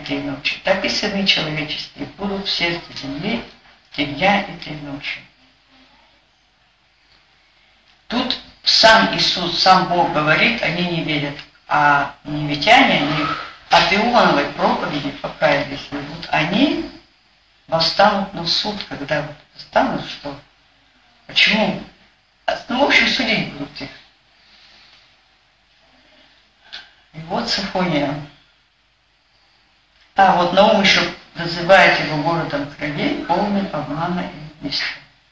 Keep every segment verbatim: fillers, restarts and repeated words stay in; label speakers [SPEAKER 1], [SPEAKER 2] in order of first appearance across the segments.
[SPEAKER 1] три ночи, так и сыны человеческие будут в сердце земли три дня и три ночи. Тут сам Иисус, сам Бог говорит, они не верят, а ниневитяне, они от Ионовой проповеди покаялись, и вот они восстанут на суд, когда вот восстанут, что? Почему? Ну, в общем, судить будут их. И вот Сифония. А вот Наум еще называет его городом кровей, полным обмана и убийства.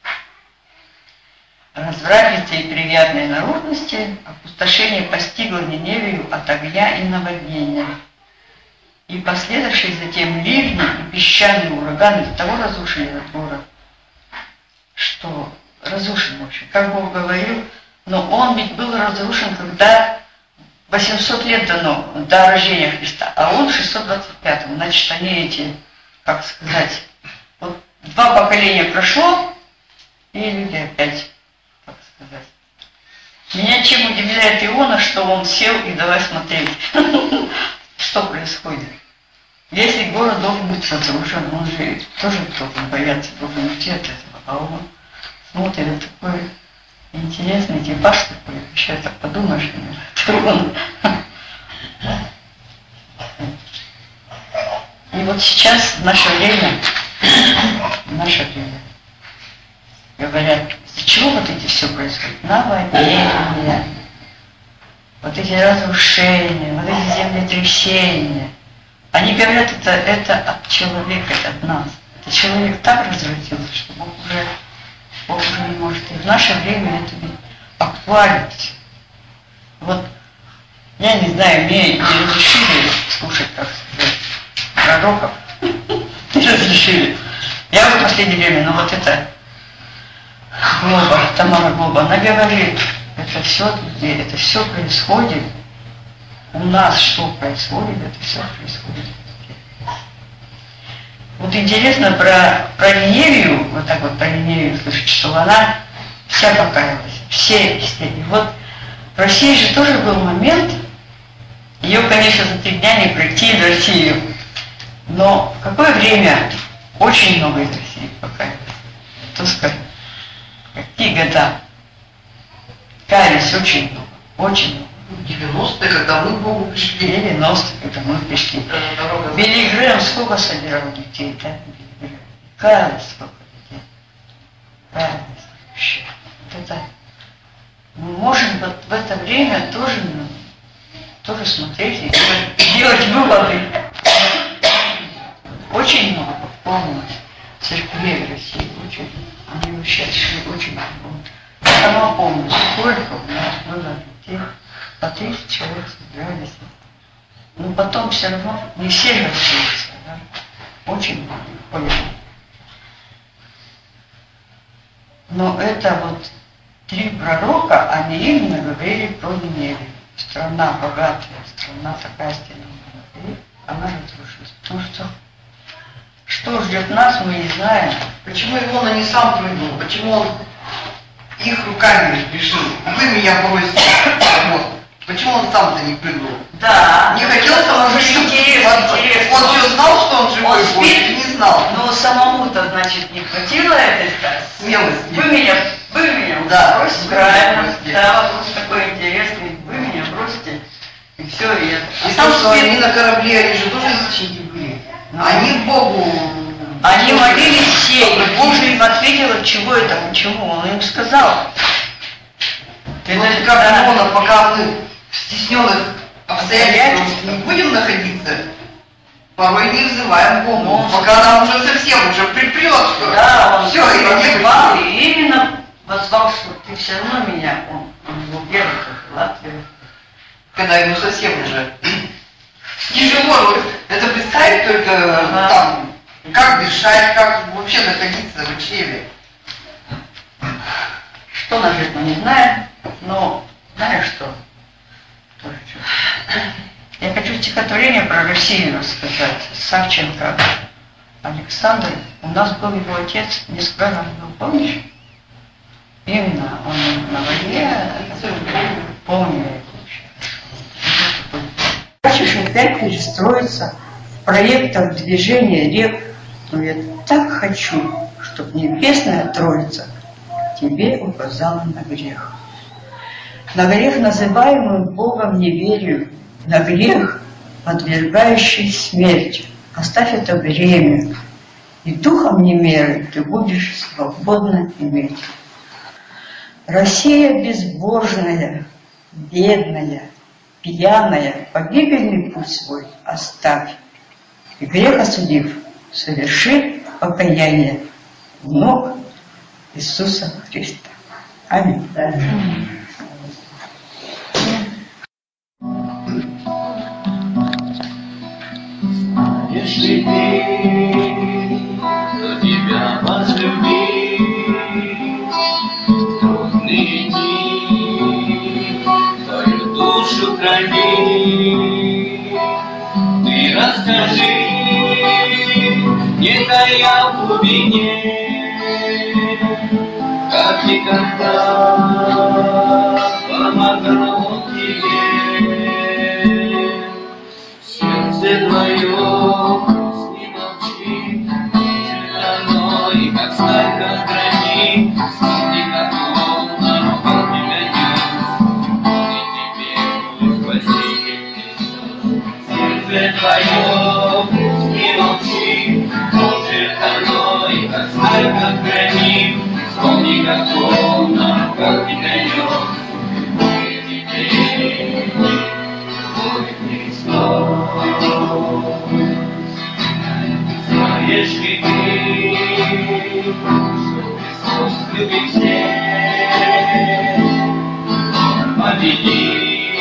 [SPEAKER 1] Развратницы и приятной наружности, опустошение постигло Ниневию от огня и наводнения. И последовавшие затем ливни и песчаные ураганы до того разрушили этот город, что разрушен, в общем, как Бог говорил, но он ведь был разрушен, когда восемьсот лет дано до рождения Христа, а он в шестьсот двадцать пятом. Значит, они эти, как сказать, вот два поколения прошло, и люди опять, как сказать. Меня чем удивляет Иона, что он сел и давай смотреть, что происходит. Если город должен быть разрушен, он же тоже должен бояться, должен уйти от этого, а он смотрит, такой интересный типаж такой, сейчас так подумаешь, это он. И вот сейчас, в наше время, в наше время, говорят, из-за чего вот эти все происходит? Наводнения, вот эти разрушения, вот эти землетрясения. Они говорят, это, это от человека, это от нас. Это человек так развратился, что Бог уже, Бог уже не может. И в наше время это ведь актуально. Вот, я не знаю, мне не разрешили слушать, как сказать, пророков. Не разрешили. Я в последнее время, ну вот это Глоба, Тамара Глоба, она говорит, это все, это все происходит. У нас что происходит, это все происходит. Вот интересно про, про Ниневию, вот так вот про Ниневию слышать, что она вся покаялась, все, все. И вот в России же тоже был момент, ее, конечно, за три дня не пройти в Россию, но в какое время очень много из России покаялось. Кто скажет, какие года? Каялись очень много, очень много.
[SPEAKER 2] девяностые, когда мы к Богу пришли.
[SPEAKER 1] девяностые, когда мы пришли. Билли Грэм сколько собирал детей, да? Каялись сколько детей. Каялись вообще. Вот это. Мы можем вот в это время тоже, тоже смотреть и делать, делать выводы. Очень много помню церквей в России, очень. Они вообще шли очень много. Я сама помню, сколько у нас было детей. По тридцать человек собирались. Но потом все равно не все же учились, да? Очень много. Но это вот три пророка, они именно говорили про Ниневию. Страна богатая, страна такая стена. Она разрушилась. Потому что что ждет нас, мы не знаем.
[SPEAKER 2] Почему Иона не сам прыгнул? Почему он их руками решил? Вы меня бросите. Вот. Почему он сам-то не прыгнул?
[SPEAKER 1] Да.
[SPEAKER 2] Не хотел самому жить.
[SPEAKER 1] Интересно, интересно.
[SPEAKER 2] Он что, знал, что он живой?
[SPEAKER 1] Он спит?
[SPEAKER 2] Не знал.
[SPEAKER 1] Но самому-то, значит, не хватило этой
[SPEAKER 2] смелости.
[SPEAKER 1] Вы меня, вы меня
[SPEAKER 2] да,
[SPEAKER 1] бросите. Правильно. Да, вопрос такой интересный. Вы меня бросите. И все, и это.
[SPEAKER 2] И то, что они на корабле, они же тоже язычники были. Но они Богу...
[SPEAKER 1] Они молились все, и Бог же им ответил, чего это, почему. Он им сказал.
[SPEAKER 2] Это вот как да. Иона, пока мы в стесненных обстоятельствах не будем находиться, порой не взываем Богу,
[SPEAKER 1] ну,
[SPEAKER 2] пока нам уже совсем уже припрет, что
[SPEAKER 1] да, он
[SPEAKER 2] все, и не
[SPEAKER 1] возвал, и именно возвал, что ты все равно меня, он, он был первый, как Латвия.
[SPEAKER 2] Когда ему совсем уже тяжело, вот, это представить только ага. Там, как дышать, как вообще находиться в чреве.
[SPEAKER 1] Что на жизнь мы не знаем, но знаешь что? Я хочу стихотворение про Россию рассказать. Савченко Александр. У нас был его отец, несколько раз был, помнишь? Именно он на войне, помню я его вообще. Хочешь опять перестроиться проектах движения рек, но я так хочу, чтоб Небесная Троица тебе указала на грех. На грех, называемый Богом неверию, на грех, подвергающий смерти. Оставь это время, и духом немеры ты будешь свободно иметь. Россия безбожная, бедная, пьяная, погибельный путь свой оставь, и грех осудив, соверши покаяние в ног Иисуса Христа. Аминь.
[SPEAKER 3] Если ты, кто тебя возлюбил, трудные дни, твою душу храни, ты расскажи, не тая в глубине, как никогда помогал он тебе. Сердце твое с ним молчи, оно и как сталь, как гранит, вспомни, как он на руках тебя нес, и теперь твой спаситель Христос. Сердце твое с ним молчи, может оно и как сталь, как гранит, вспомни, как он на руках тебя нес, и теперь твой Христос. Знаешь ли ты, что Христос любит всех, Он победит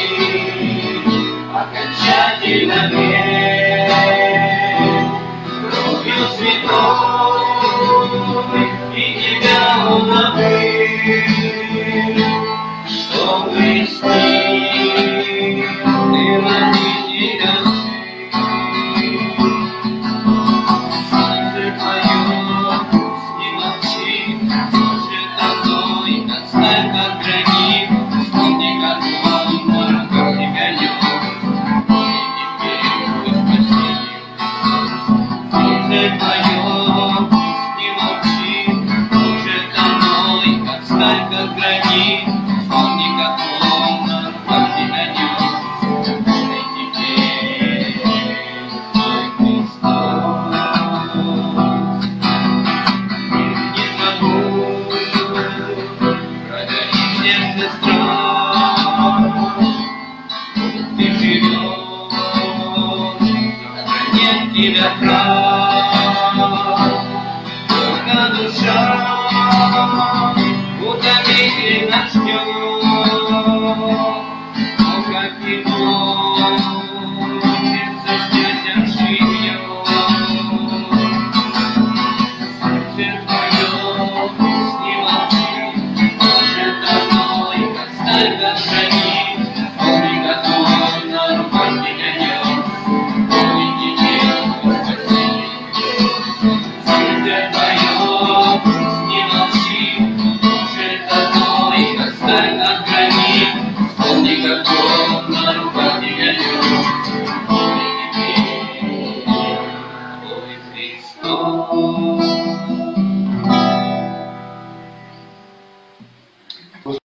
[SPEAKER 3] окончательно грех, кровью святой, и тебя Он омыл, чтобы с ним ты родить тебя. Тебя прав, только душа утомительно ждет, но как и